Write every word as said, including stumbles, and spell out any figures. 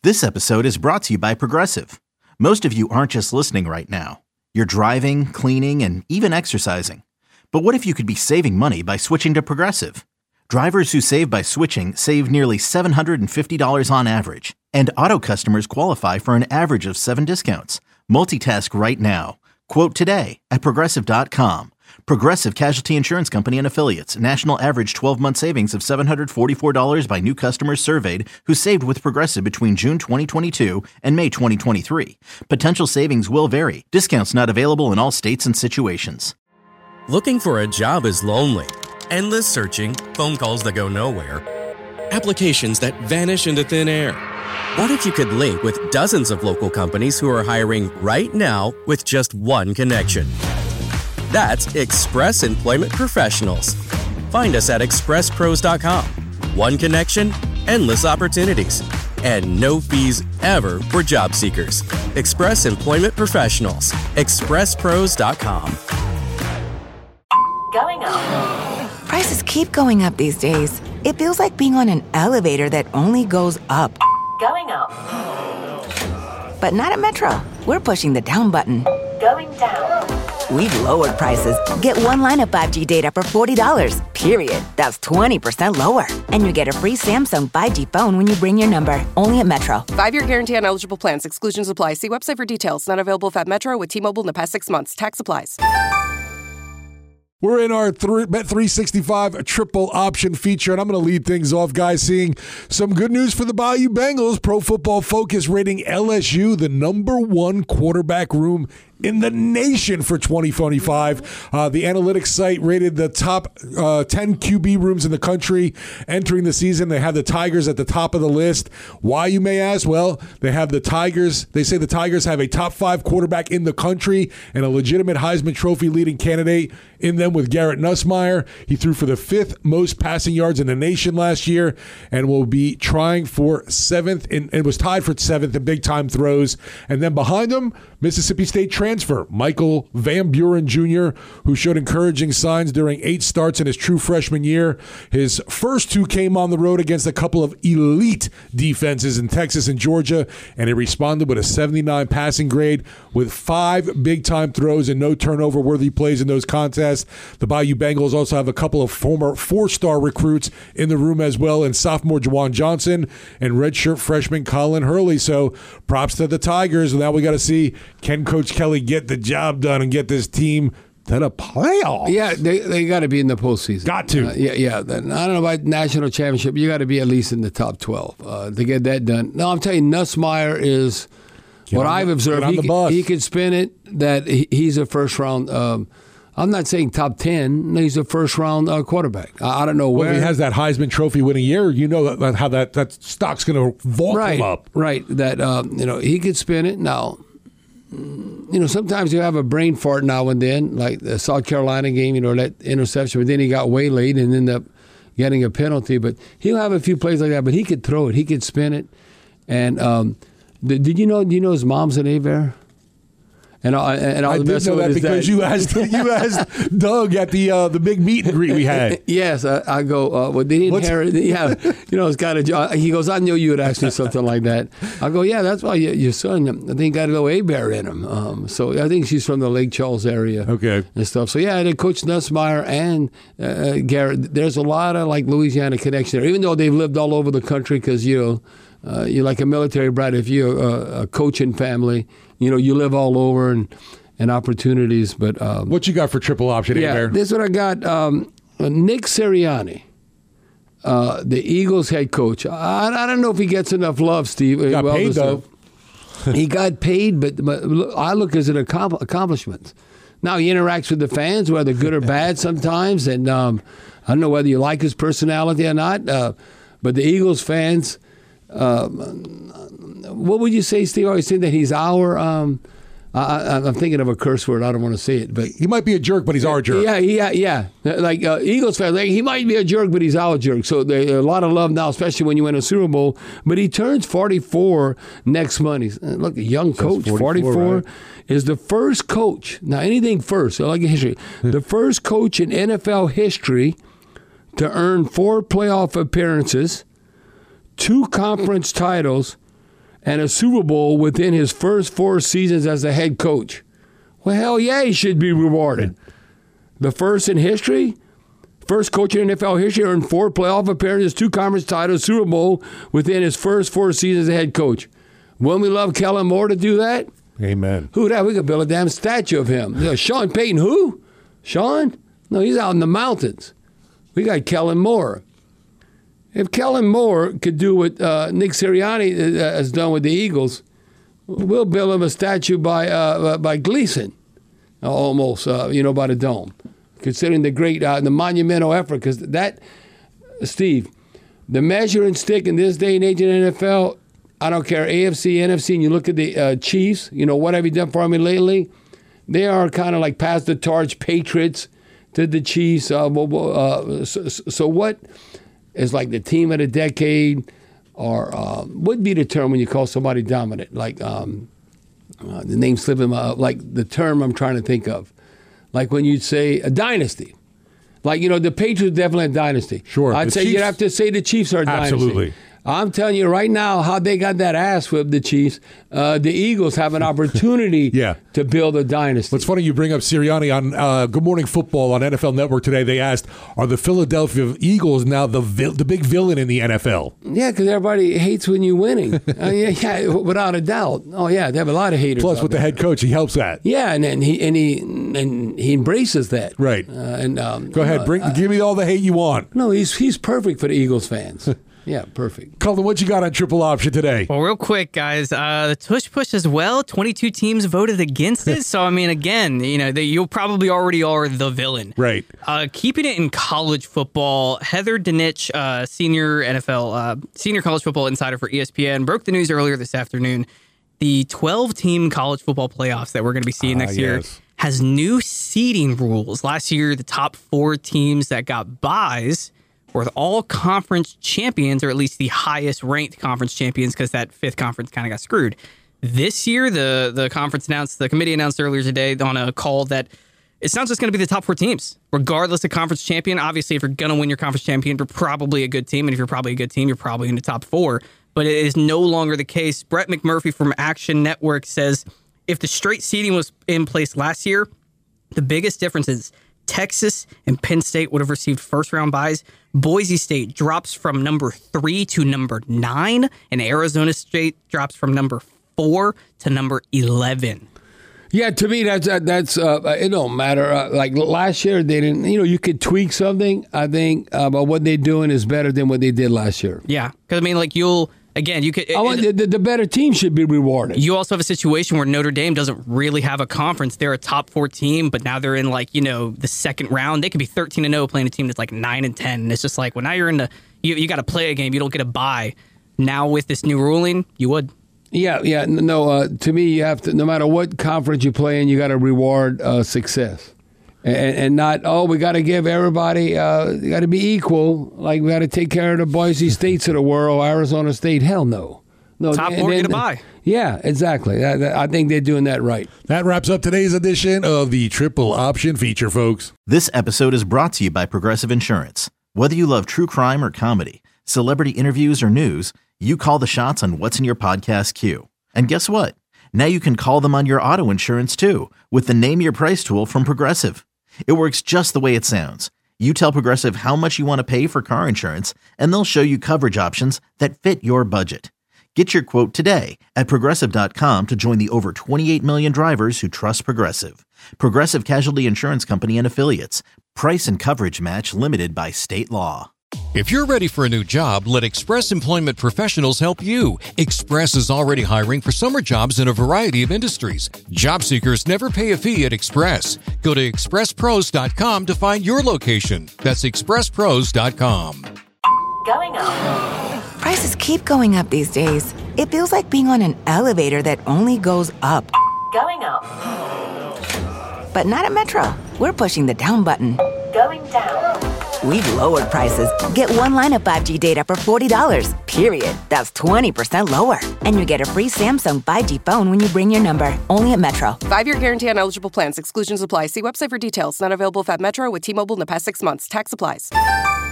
This episode is brought to you by Progressive. Most of you aren't just listening right now. You're driving, cleaning, and even exercising. But what if you could be saving money by switching to Progressive? Drivers who save by switching save nearly seven hundred fifty dollars on average. And auto customers qualify for an average of seven discounts. Multitask right now. Quote today at Progressive dot com. Progressive Casualty Insurance Company and Affiliates. National average twelve-month savings of seven hundred forty-four dollars by new customers surveyed who saved with Progressive between June twenty twenty-two and May twenty twenty-three. Potential savings will vary. Discounts not available in all states and situations. Looking for a job is lonely. Endless searching, phone calls that go nowhere, applications that vanish into thin air. What if you could link with dozens of local companies who are hiring right now with just one connection? That's Express Employment Professionals. Find us at express pros dot com. One connection, endless opportunities, and no fees ever for job seekers. Express Employment Professionals. express pros dot com. Going up. Prices keep going up these days. It feels like being on an elevator that only goes up. Going up. But not at Metro. We're pushing the down button. Going down. We've lowered prices. Get one line of five G data for forty dollars, period. That's twenty percent lower. And you get a free Samsung five G phone when you bring your number. Only at Metro. Five-year guarantee on eligible plans. Exclusions apply. See website for details. Not available if at Metro with T-Mobile in the past six months. Tax applies. We're in our th- Bet three sixty-five triple option feature, and I'm going to lead things off, guys, seeing some good news for the Bayou Bengals. Pro Football Focus rating L S U the number one quarterback room in the nation for twenty twenty-five. Uh, the analytics site rated the top uh, ten Q B rooms in the country entering the season. They have the Tigers at the top of the list. Why, you may ask? Well, they have the Tigers. They say the Tigers have a top five quarterback in the country and a legitimate Heisman Trophy leading candidate in them with Garrett Nussmeier. He threw for the fifth most passing yards in the nation last year and will be trying for seventh in, and was tied for seventh in big-time throws. And then behind him, Mississippi State transfer Michael Van Buren Junior, who showed encouraging signs during eight starts in his true freshman year. His first two came on the road against a couple of elite defenses in Texas and Georgia, and he responded with a seventy-nine passing grade with five big-time throws and no turnover-worthy plays in those contests. The Bayou Bengals also have a couple of former four-star recruits in the room as well, and sophomore Juwan Johnson and redshirt freshman Colin Hurley. So props to the Tigers. Now we got to see, can Coach Kelly get the job done and get this team to the playoffs? Yeah, they they got to be in the postseason. Got to. Uh, yeah, yeah. I don't know about national championship. You got to be at least in the top twelve uh, to get that done. No, I'm telling you, Nussmeier is get what I've the, observed. He, he could spin it. That he, he's a first round. Um, I'm not saying top ten. He's a first round uh, quarterback. I, I don't know where. Well, he has that Heisman Trophy winning year. You know that, how that, that stock's going to vault right, him up. Right. That um, you know he could spin it. Now, you know sometimes you have a brain fart now and then, like the South Carolina game. You know that interception, but then he got waylaid and ended up getting a penalty. But he'll have a few plays like that. But he could throw it. He could spin it. And um, did, did you know? Do you know his mom's an A-Bear? And, uh, and I did know that because you asked you asked Doug at the uh, the big meet and greet we had. Yes, I, I go. Uh, well, they didn't inherit. Yeah, you know, it's got a. He goes, I knew you would ask me something like that. I go, yeah, that's why your, your son. I think got a little A-Bear in him. Um, so I think she's from the Lake Charles area. Okay, and stuff. So yeah, then Coach Nussmeier and uh, Garrett. There's a lot of like Louisiana connection there, even though they've lived all over the country. Because you know. Uh, you're like a military brat. If you're a, a coaching family, you know, you live all over and, and opportunities. But um, what you got for triple option? Yeah, A-Bear? This is what I got. Um, Nick Sirianni, uh, the Eagles head coach. I, I don't know if he gets enough love, Steve. He got well, paid, though. He got paid, but, but I look as an accomplishment. Now, he interacts with the fans, whether good or bad sometimes. And um, I don't know whether you like his personality or not. Uh, but the Eagles fans... Um, what would you say, Steve? I always say that he's our. Um, I, I'm thinking of a curse word. I don't want to say it, but he might be a jerk, but he's our jerk. Yeah, yeah, yeah. Like uh, Eagles fans, like, he might be a jerk, but he's our jerk. So there's a lot of love now, especially when you win a Super Bowl. But he turns forty-four next month. He's, look, a young coach, forty-four, forty-four right? Is the first coach. Now, anything first. So like history, the first coach in N F L history to earn four playoff appearances, two conference titles, and a Super Bowl within his first four seasons as a head coach. Well, hell yeah, he should be rewarded. The first in history, first coach in N F L history, earned four playoff appearances, two conference titles, Super Bowl within his first four seasons as a head coach. Wouldn't we love Kellen Moore to do that? Amen. Who that? We could build a damn statue of him. You know, Sean Payton, who? Sean? No, he's out in the mountains. We got Kellen Moore. If Kellen Moore could do what uh, Nick Sirianni has done with the Eagles, we'll build him a statue by uh, by Gleason, almost, uh, you know, by the Dome. Considering the great, uh, the monumental effort, because that, Steve, the measuring stick in this day and age in the N F L, I don't care, A F C, N F C, and you look at the uh, Chiefs, you know, what have you done for me lately? They are kind of like pass the torch Patriots to the Chiefs. Uh, uh, so, so what is like the team of the decade, or uh, what would be the term when you call somebody dominant? Like um, uh, the name slipping my, like the term I'm trying to think of. Like when you'd say a dynasty. Like, you know, the Patriots definitely a dynasty. Sure. I'd the say Chiefs, you'd have to say the Chiefs are a dynasty. Absolutely. I'm telling you right now how they got that ass whipped, the Chiefs. Uh, the Eagles have an opportunity yeah. to build a dynasty. What's funny, you bring up Sirianni on uh, Good Morning Football on N F L Network today. They asked, are the Philadelphia Eagles now the vil- the big villain in the N F L? Yeah, because everybody hates when you're winning. uh, yeah, yeah, without a doubt. Oh, yeah, they have a lot of haters. Plus, with there. the head coach, he helps that. Yeah, and, and he and he and he embraces that. Right. Uh, and um, Go ahead, bring, uh, give me all the hate you want. No, he's he's perfect for the Eagles fans. Yeah, perfect. Colton, what you got on Triple Option today? Well, real quick, guys, uh, the tush push as well. twenty-two teams voted against it. So, I mean, again, you know, they, you probably already are the villain. Right. Uh, keeping it in college football, Heather Dinich, uh, senior N F L, uh, senior college football insider for E S P N, broke the news earlier this afternoon. The twelve-team college football playoffs that we're going to be seeing next uh, year yes. has new seeding rules. Last year, the top four teams that got buys were all conference champions, or at least the highest ranked conference champions, because that fifth conference kind of got screwed. This year, the the conference announced, the committee announced earlier today on a call that it's not just going to be the top four teams, regardless of conference champion. Obviously, if you're going to win your conference champion, you're probably a good team. And if you're probably a good team, you're probably in the top four. But it is no longer the case. Brett McMurphy from Action Network says if the straight seeding was in place last year, the biggest difference is Texas and Penn State would have received first-round buys. Boise State drops from number three to number nine, and Arizona State drops from number four to number eleven. Yeah, to me, that's that's uh, it. Don't matter. Uh, like last year, they didn't. You know, you could tweak something. I think, uh, but what they're doing is better than what they did last year. Yeah, because I mean, like you'll again, you could. I want, the, the better team should be rewarded. You also have a situation where Notre Dame doesn't really have a conference. They're a top four team, but now they're in like you know the second round. They could be thirteen and zero playing a team that's like nine and ten. And it's just like well, now you're in the you you got to play a game. You don't get a bye. Now with this new ruling, you would. Yeah, yeah. No, uh, to me, you have to, no matter what conference you play in, you got to reward uh, success. And, and not, oh, we got to give everybody, uh, you got to be equal. Like, we got to take care of the Boise States of the world, Arizona State. Hell no. No, top four get a bye. Yeah, exactly. That, that, I think they're doing that right. That wraps up today's edition of the Triple Option feature, folks. This episode is brought to you by Progressive Insurance. Whether you love true crime or comedy, celebrity interviews or news, you call the shots on what's in your podcast queue. And guess what? Now you can call them on your auto insurance too with the Name Your Price tool from Progressive. It works just the way it sounds. You tell Progressive how much you want to pay for car insurance, and they'll show you coverage options that fit your budget. Get your quote today at Progressive dot com to join the over twenty-eight million drivers who trust Progressive. Progressive Casualty Insurance Company and Affiliates. Price and coverage match limited by state law. If you're ready for a new job, let Express Employment Professionals help you. Express is already hiring for summer jobs in a variety of industries. Job seekers never pay a fee at Express. Go to express pros dot com to find your location. That's express pros dot com. Going up. Prices keep going up these days. It feels like being on an elevator that only goes up. Going up. But not at Metro. We're pushing the down button. Going down. We've lowered prices. Get one line of five G data for forty dollars, period. That's twenty percent lower. And you get a free Samsung five G phone when you bring your number. Only at Metro. Five-year guarantee on eligible plans. Exclusions apply. See website for details. Not available if at Metro with T-Mobile in the past six months. Tax applies.